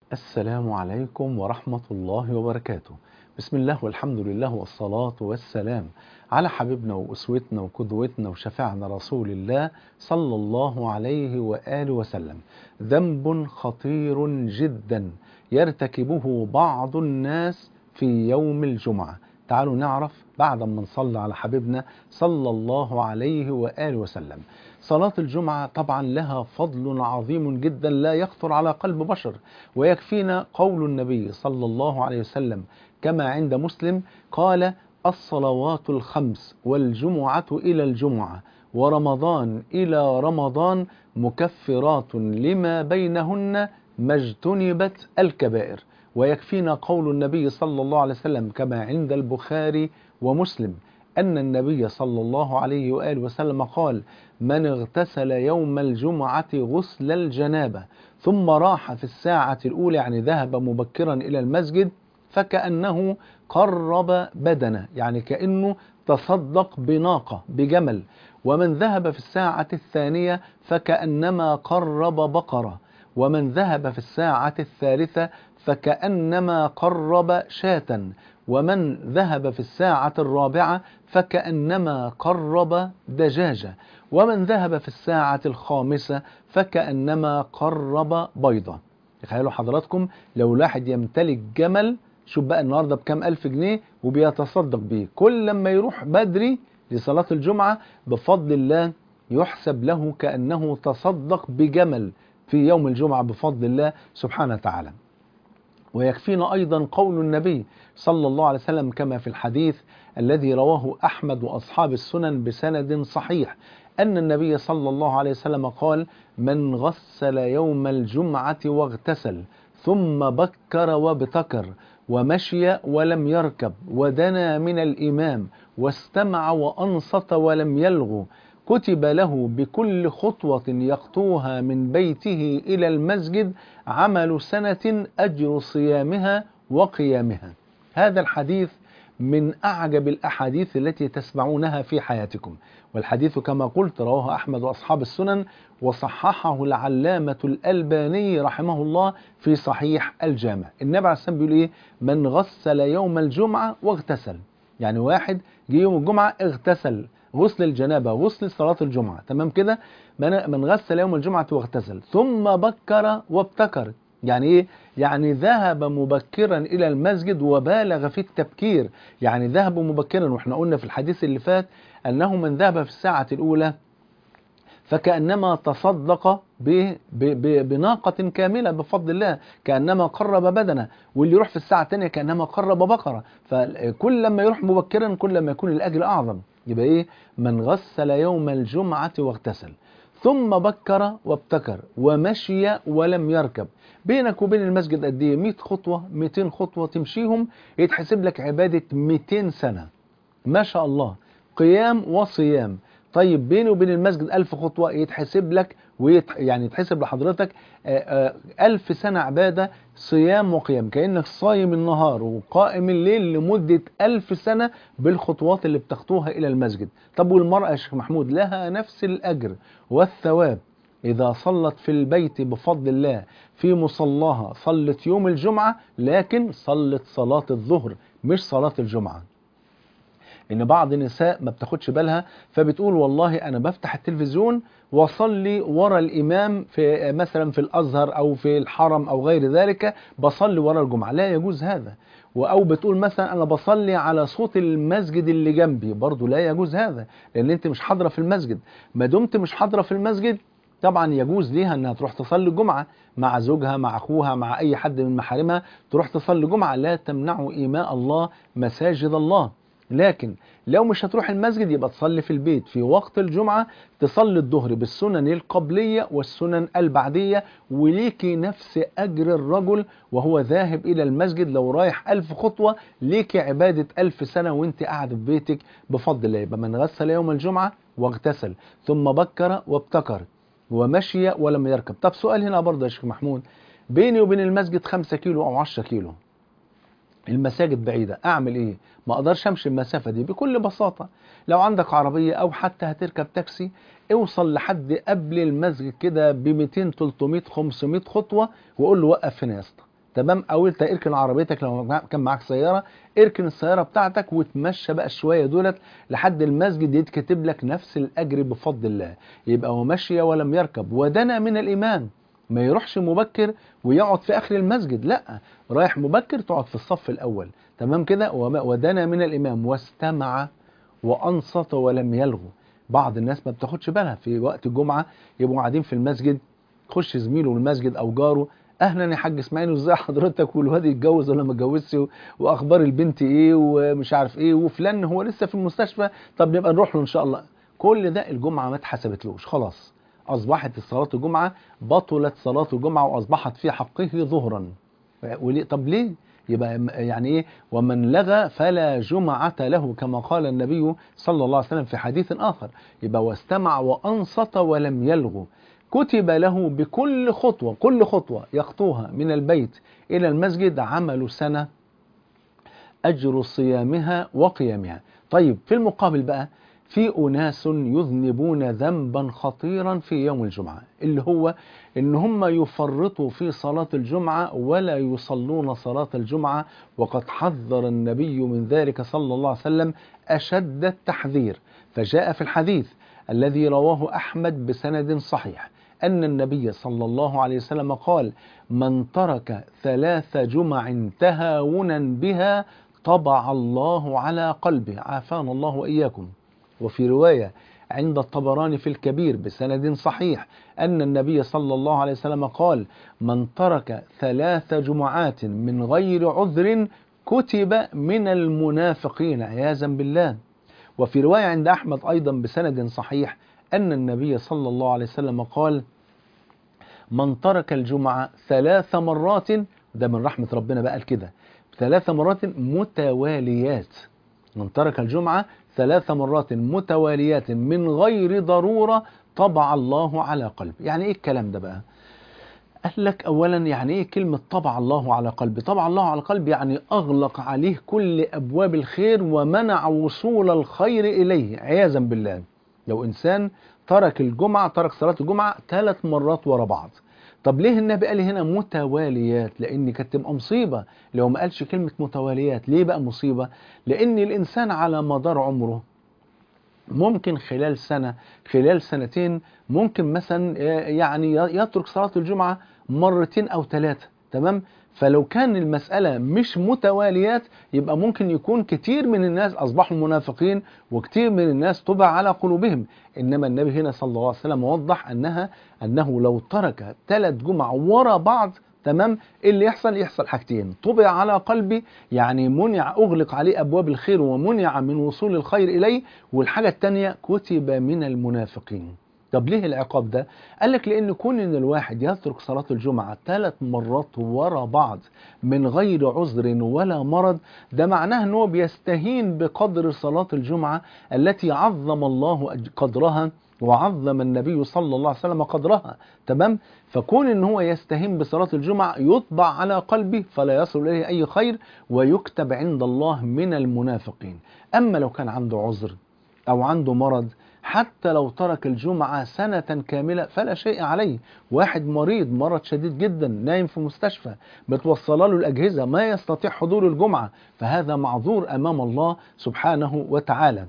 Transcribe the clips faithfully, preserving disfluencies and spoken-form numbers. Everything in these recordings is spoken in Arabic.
السلام عليكم ورحمة الله وبركاته. بسم الله والحمد لله والصلاة والسلام على حبيبنا وأسوتنا وقدوتنا وشفيعنا رسول الله صلى الله عليه وآله وسلم. ذنب خطير جدا يرتكبه بعض الناس في يوم الجمعة. تعالوا نعرف بعد ما نصلي على حبيبنا صلى الله عليه وآله وسلم. صلاة الجمعة طبعا لها فضل عظيم جدا لا يخطر على قلب بشر، ويكفينا قول النبي صلى الله عليه وسلم كما عند مسلم قال: الصلوات الخمس والجمعة إلى الجمعة ورمضان إلى رمضان مكفرات لما بينهن ما اجتنبت الكبائر. ويكفينا قول النبي صلى الله عليه وسلم كما عند البخاري ومسلم أن النبي صلى الله عليه وآله وسلم قال: من اغتسل يوم الجمعة غسل الجنابة ثم راح في الساعة الأولى، يعني ذهب مبكرا إلى المسجد، فكأنه قرب بدنه، يعني كأنه تصدق بناقة بجمل. ومن ذهب في الساعة الثانية فكأنما قرب بقرة. ومن ذهب في الساعة الثالثة فكأنما قرب شاة. ومن ذهب في الساعة الرابعة فكأنما قرب دجاجة. ومن ذهب في الساعة الخامسة فكأنما قرب بيضة. تخيلوا حضراتكم لو الواحد يمتلك جمل، شوف بقى النهاردة بكام ألف جنيه وبيتصدق بيه، كل لما يروح بدري لصلاة الجمعة بفضل الله يحسب له كأنه تصدق بجمل في يوم الجمعة بفضل الله سبحانه وتعالى. ويكفينا أيضا قول النبي صلى الله عليه وسلم كما في الحديث الذي رواه أحمد وأصحاب السنن بسند صحيح أن النبي صلى الله عليه وسلم قال: من غسل يوم الجمعة واغتسل ثم بكر وابتكر ومشي ولم يركب ودنا من الإمام واستمع وأنصت ولم يلغ كتب له بكل خطوة يخطوها من بيته إلى المسجد عمل سنة أجر صيامها وقيامها. هذا الحديث من أعجب الأحاديث التي تسمعونها في حياتكم، والحديث كما قلت رواه أحمد وأصحاب السنن وصححه العلامة الألباني رحمه الله في صحيح الجامع. النبي عليه الصلاة والسلام بيقول إيه؟ من غسل يوم الجمعة واغتسل، يعني واحد جه يوم الجمعة اغتسل غسل الجنابة غسل صلاة الجمعة، تمام كده؟ من من غسل يوم الجمعة واغتسل ثم بكر وابتكر، يعني ايه؟ يعني ذهب مبكرا الى المسجد وبالغ في التبكير، يعني ذهب مبكرا. واحنا قلنا في الحديث اللي فات انه من ذهب في الساعة الاولى فكأنما تصدق ب- ب- ب- بناقة كاملة بفضل الله، كأنما قرب بدنه. واللي يروح في الساعة الثانية كأنما قرب بقرة. فكل لما يروح مبكرا كل لما يكون الأجر أعظم. يبقى إيه؟ من غسل يوم الجمعة واغتسل ثم بكر وابتكر ومشي ولم يركب. بينك وبين المسجد قد ايه؟ مئة خطوة مئتين خطوة تمشيهم يتحسب لك عبادة مئتين سنة. ما شاء الله، قيام وصيام. طيب بيني وبين المسجد ألف خطوة يتحسب لك ويت... يعني يتحسب لحضرتك آه، آه، ألف سنة عبادة صيام وقيام، كأنك صايم النهار وقائم الليل لمدة ألف سنة بالخطوات اللي بتخطوها إلى المسجد. طب والمرأة يا شيخ محمود لها نفس الأجر والثواب إذا صلت في البيت بفضل الله في مصلاها، صلت يوم الجمعة لكن صلت صلاة الظهر مش صلاة الجمعة. ان بعض النساء ما بتاخدش بالها فبتقول والله انا بفتح التلفزيون واصلي ورا الامام في مثلا في الازهر او في الحرم او غير ذلك، بصلي ورا الجمعه. لا يجوز هذا. او بتقول مثلا انا بصلي على صوت المسجد اللي جنبي، برضو لا يجوز هذا، لان انت مش حاضره في المسجد. ما دمت مش حاضره في المسجد طبعا يجوز ليها انها تروح تصلي الجمعه مع زوجها مع اخوها مع اي حد من محارمها، تروح تصلي جمعه. لا تمنعوا ايماء الله مساجد الله. لكن لو مش هتروح المسجد يبقى تصلي في البيت في وقت الجمعة، تصلي الظهر بالسنن القبلية والسنن البعدية، وليكي نفس أجر الرجل وهو ذاهب إلى المسجد. لو رايح ألف خطوة ليكي عبادة ألف سنة وانت قاعد في بيتك بفضل الله. يبقى من غسل يوم الجمعة واغتسل ثم بكر وابتكر ومشي ولم يركب. طب سؤال هنا برضه يا شيخ محمود، بيني وبين المسجد خمسة كيلو أو عشرة كيلو، المساجد بعيدة، أعمل إيه؟ ما أقدرش أمشي المسافة دي. بكل بساطة لو عندك عربية أو حتى هتركب تاكسي، اوصل لحد قبل المسجد كده ب مئتين تلتمية خمسمية خطوة وقول له وقف هنا يا اسطى. تمام، او انت اركن عربيتك لو مع- كان معاك سياره، اركن السياره بتاعتك وتمشى بقى شويه دولت لحد المسجد، يتكتب لك نفس الاجر بفضل الله. يبقى هو مشي ولم يركب ودنا من الامام، ما يروحش مبكر ويقعد في اخر المسجد، لا، رايح مبكر تقعد في الصف الاول، تمام كده. وما- ودنا من الامام واستمع وانصت ولم يلغو. بعض الناس ما بتاخدش بالها في وقت الجمعه، يبقوا قاعدين في المسجد، تخش زميله المسجد او جاره، اهلا يا حاج اسماعيل وازاي حضرتك، والواد يتجوز ولا ما اتجوزش، واخبار البنت ايه ومش عارف ايه، وفلان هو لسه في المستشفى، طب نبقى نروح له ان شاء الله. كل ده الجمعه ما اتحسبتلوش، خلاص اصبحت صلاه الجمعه، بطلت صلاه الجمعه واصبحت في حقه ظهرا. وليه؟ طب ليه؟ يبقى م- يعني ايه؟ ومن لغى فلا جمعة له، كما قال النبي صلى الله عليه وسلم في حديث آخر. يبقى واستمع وأنصت ولم يلغو، كتب له بكل خطوة، كل خطوة يخطوها من البيت إلى المسجد عمل سنة، أجر صيامها وقيامها. طيب في المقابل بقى، في أناس يذنبون ذنبا خطيرا في يوم الجمعة، اللي هو إن هم يفرطوا في صلاة الجمعة ولا يصلون صلاة الجمعة، وقد حذر النبي من ذلك صلى الله عليه وسلم أشد التحذير. فجاء في الحديث الذي رواه أحمد بسند صحيح أن النبي صلى الله عليه وسلم قال: من ترك ثلاث جمع تهاونا بها طبع الله على قلبه، عافانا الله وإياكم. وفي رواية عند الطبراني في الكبير بسند صحيح أن النبي صلى الله عليه وسلم قال: من ترك ثلاث جمعات من غير عذر كتب من المنافقين، عياذا بالله. وفي رواية عند أحمد أيضا بسند صحيح أن النبي صلى الله عليه وسلم قال: من ترك الجمعة ثلاث مرات، ده من رحمة ربنا بقى كده، ثلاث مرات متواليات، من ترك الجمعة ثلاث مرات متواليات من غير ضرورة طبع الله على قلبه. يعني ايه الكلام ده بقى؟ قال لك اولا يعني ايه كلمة طبع الله على قلبي؟ طبع الله على قلبي يعني اغلق عليه كل ابواب الخير ومنع وصول الخير اليه، عياذا بالله. لو انسان ترك الجمعة، ترك صلاة الجمعة ثلاث مرات ورا بعض، طب ليه النبي قال هنا متواليات؟ لان كانت تبقى مصيبة لو ما قالش كلمة متواليات. ليه بقى مصيبة؟ لان الانسان على مدار عمره ممكن خلال سنة، خلال سنتين، ممكن مثلا يعني يترك صلاة الجمعة مرتين أو ثلاثة، تمام؟ فلو كان المسألة مش متواليات يبقى ممكن يكون كتير من الناس أصبحوا منافقين، وكتير من الناس طبع على قلوبهم. إنما النبي هنا صلى الله عليه وسلم وضح أنها أنه لو ترك ثلاث جمع ورا بعض، تمام، إيه اللي يحصل؟ يحصل حاجتين: طبع على قلبي، يعني منع، أغلق عليه أبواب الخير ومنع من وصول الخير إليه، والحاجة التانية كتب من المنافقين. طب ليه العقاب ده؟ قال لك لأن كون إن الواحد يترك صلاة الجمعة ثلاث مرات ورا بعض من غير عذر ولا مرض، ده معناه إن هو بيستهين بقدر صلاة الجمعة التي عظم الله أج- قدرها وعظم النبي صلى الله عليه وسلم قدرها، تمام؟ فكون إن هو يستهين بصلاة الجمعة يطبع على قلبه فلا يصل إليه أي خير، ويكتب عند الله من المنافقين. أما لو كان عنده عذر أو عنده مرض، حتى لو ترك الجمعة سنة كاملة فلا شيء عليه. واحد مريض مرض شديد جدا نايم في مستشفى، بتوصل له الأجهزة، ما يستطيع حضور الجمعة، فهذا معذور أمام الله سبحانه وتعالى.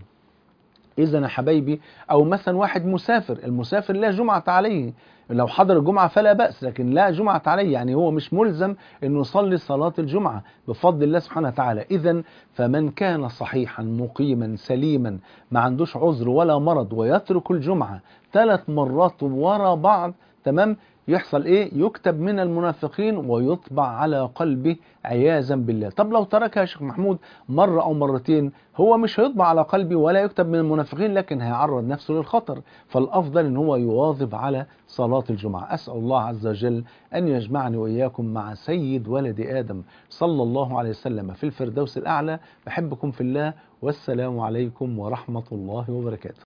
إذا يا حبايبي، أو مثلا واحد مسافر، المسافر لا جمعة عليه، لو حضر الجمعة فلا بأس، لكن لا جمعة عليه، يعني هو مش ملزم أنه يصلي صلاة الجمعة بفضل الله سبحانه وتعالى. إذا فمن كان صحيحا مقيما سليما ما عندوش عذر ولا مرض ويترك الجمعة ثلاث مرات ورا بعض، تمام، يحصل ايه؟ يكتب من المنافقين ويطبع على قلبه، عياذا بالله. طب لو تركها يا شيخ محمود مرة او مرتين، هو مش هيطبع على قلبه ولا يكتب من المنافقين، لكن هيعرض نفسه للخطر. فالافضل ان هو يواظب على صلاة الجمعة. اسأل الله عز وجل ان يجمعني واياكم مع سيد ولد ادم صلى الله عليه وسلم في الفردوس الاعلى. بحبكم في الله، والسلام عليكم ورحمة الله وبركاته.